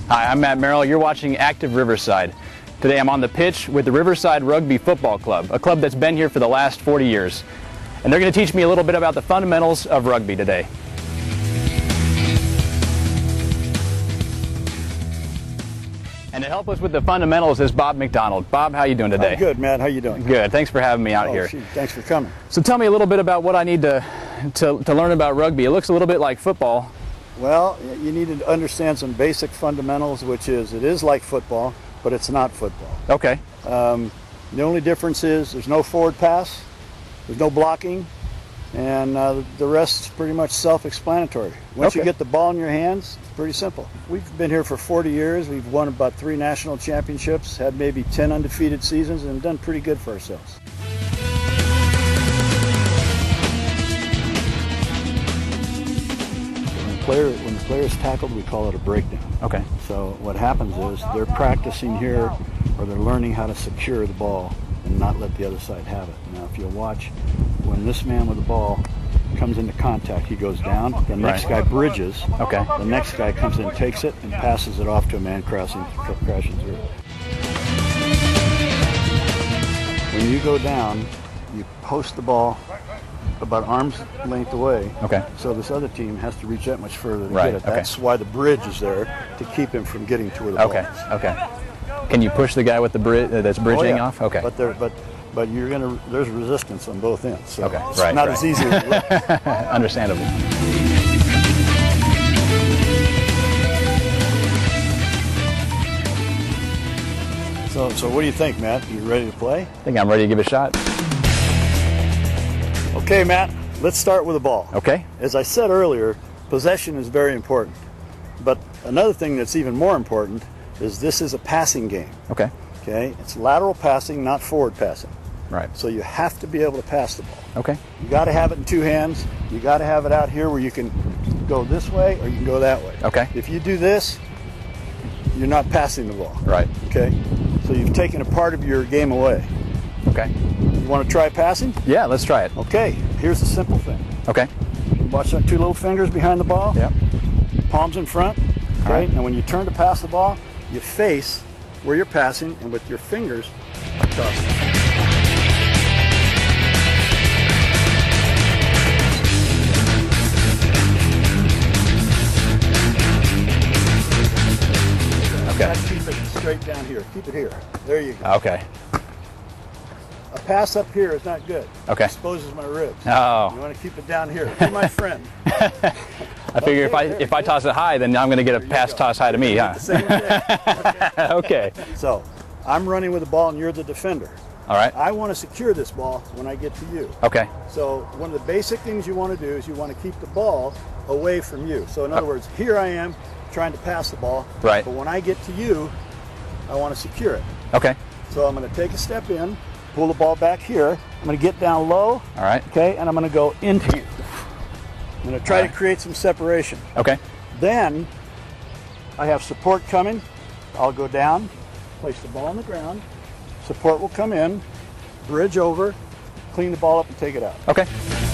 Hi, I'm Matt Merrill. You're watching Active Riverside. Today I'm on the pitch with the Riverside Rugby Football Club, a club that's been here for the last 40 years. And they're going to teach me a little bit about the fundamentals of rugby today. And to help us with the fundamentals is Bob McDonald. Bob, how you doing today? I'm good, Matt. How you doing? Good. Thanks for having me out here. Shoot. Thanks for coming. So tell me a little bit about what I need to learn about rugby. It looks a little bit like football. Well, you need to understand some basic fundamentals, which is it is like football, but it's not football. Okay. The only difference is there's no forward pass, there's no blocking, and the rest is pretty much self-explanatory. Once you get the ball in your hands, it's pretty simple. We've been here for 40 years. We've won about 3 national championships, had maybe 10 undefeated seasons, and done pretty good for ourselves. When the player is tackled, we call it a breakdown. Okay. So what happens is they're practicing here, or they're learning how to secure the ball and not let the other side have it. Now, if you'll watch, when this man with the ball comes into contact, he goes down. The next guy bridges. Okay. The next guy comes in, takes it, and passes it off to a man crashing through. When you go down, you post the ball about arm's length away. Okay. So this other team has to reach that much further to Right, get it. okay. That's why the bridge is there, to keep him from getting to where the ball Okay. is. Okay. Can you push the guy with the that's bridging off? Okay. But you're gonna. There's resistance on both ends. So Okay. it's Right. not as easy as it looks. Understandable. So what do you think, Matt? You ready to play? I think I'm ready to give it a shot. Okay, Matt. Let's start with the ball. Okay. As I said earlier, possession is very important. But another thing that's even more important is this is a passing game. Okay. Okay. It's lateral passing, not forward passing. Right. So you have to be able to pass the ball. Okay. You got to have it in 2 hands. You got to have it out here where you can go this way or you can go that way. Okay. If you do this, you're not passing the ball. Right. Okay. So you've taken a part of your game away. Okay. You want to try passing? Yeah, let's try it. Okay. Here's the simple thing. Okay. Watch that 2 little fingers behind the ball. Yep. Palms in front. Okay. Right. And when you turn to pass the ball, you face where you're passing, and with your fingers, toss it. Okay. Keep it straight down here. Keep it here. There you go. Okay. A pass up here is not good. Okay. It exposes my ribs. Oh. You want to keep it down here. Be my friend. I figure if I toss it high, then I'm going to get a pass toss high to me, huh? The same thing. Okay. So, I'm running with the ball and you're the defender. All right. I want to secure this ball when I get to you. Okay. So, one of the basic things you want to do is you want to keep the ball away from you. So, in other words, here I am trying to pass the ball. Right. But when I get to you, I want to secure it. Okay. So, I'm going to take a step in, pull the ball back here. I'm going to get down low. All right. Okay, and I'm going to go into you. I'm going to try to create some separation. Okay. Then I have support coming. I'll go down, place the ball on the ground. Support will come in, bridge over, clean the ball up and take it out. Okay.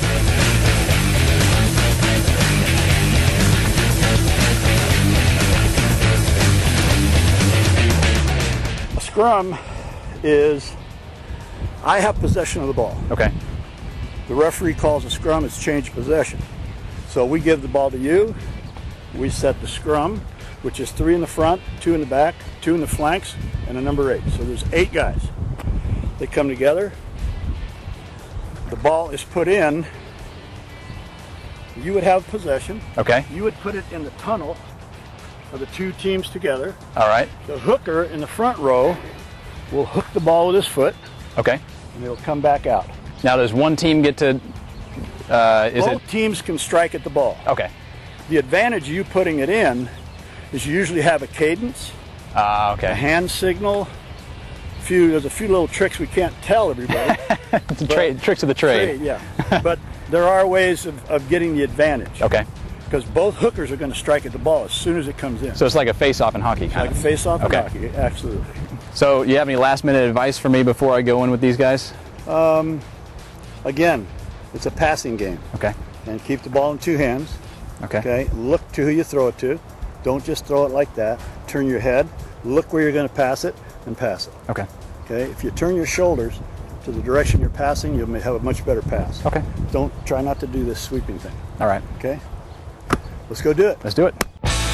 A scrum is, I have possession of the ball. Okay. The referee calls a scrum, it's change of possession. So we give the ball to you, we set the scrum, which is 3 in the front, 2 in the back, 2 in the flanks, and a number 8. So there's 8 guys. They come together, the ball is put in, you would have possession. Okay. You would put it in the tunnel of the 2 teams together. All right. The hooker in the front row will hook the ball with his foot, Okay. and it'll come back out. Now, does one team get to? Both teams can strike at the ball. Okay. The advantage of you putting it in is you usually have a cadence, a Okay. hand signal. There's a few little tricks we can't tell everybody. It's a tricks of the trade. Yeah. But there are ways of getting the advantage. Okay. Because both hookers are going to strike at the ball as soon as it comes in. So it's like a face-off in hockey, kind like a of. face-off in Okay. hockey, absolutely. So, you have any last-minute advice for me before I go in with these guys? Again, it's a passing game. Okay. And keep the ball in 2 hands. Okay. Okay. Look to who you throw it to. Don't just throw it like that. Turn your head, look where you're going to pass it, and pass it. Okay. Okay. If you turn your shoulders to the direction you're passing, you'll have a much better pass. Okay. Try not to do this sweeping thing. All right. Okay. Let's go do it. Let's do it.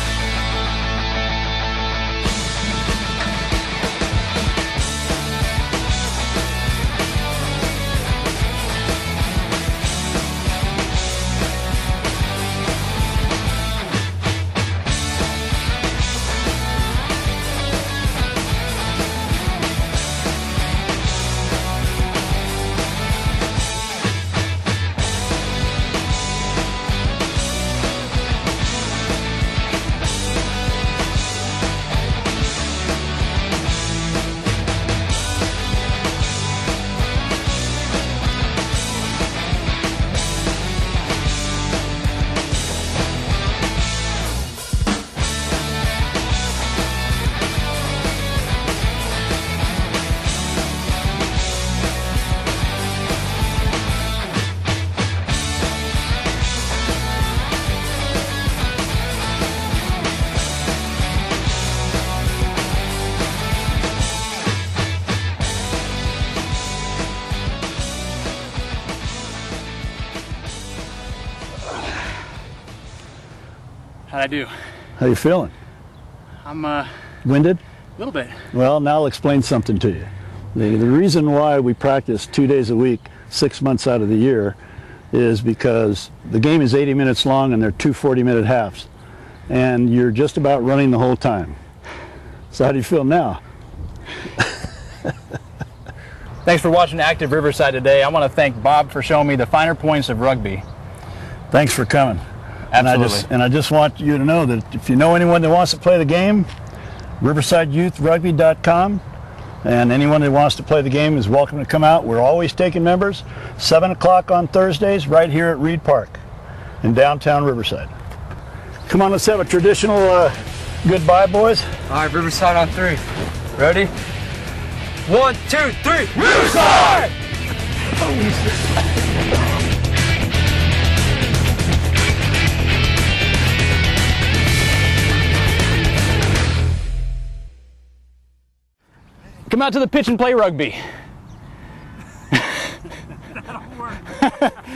How'd I do? How you feeling? I'm Winded? a little bit. Well, now I'll explain something to you. The reason why we practice 2 days a week, 6 months out of the year, is because the game is 80 minutes long and they're 2 40-minute halves. And you're just about running the whole time. So how do you feel now? Thanks for watching Active Riverside today. I want to thank Bob for showing me the finer points of rugby. Thanks for coming. Absolutely. And I just want you to know that if you know anyone that wants to play the game, riversideyouth.rugby.com, and anyone that wants to play the game is welcome to come out. We're always taking members. 7 o'clock on Thursdays right here at Reed Park in downtown Riverside. Come on, let's have a traditional goodbye, boys. All right, Riverside on 3. Ready? 1, 2, 3. Riverside! Come out to the pitch and play rugby. That'll work.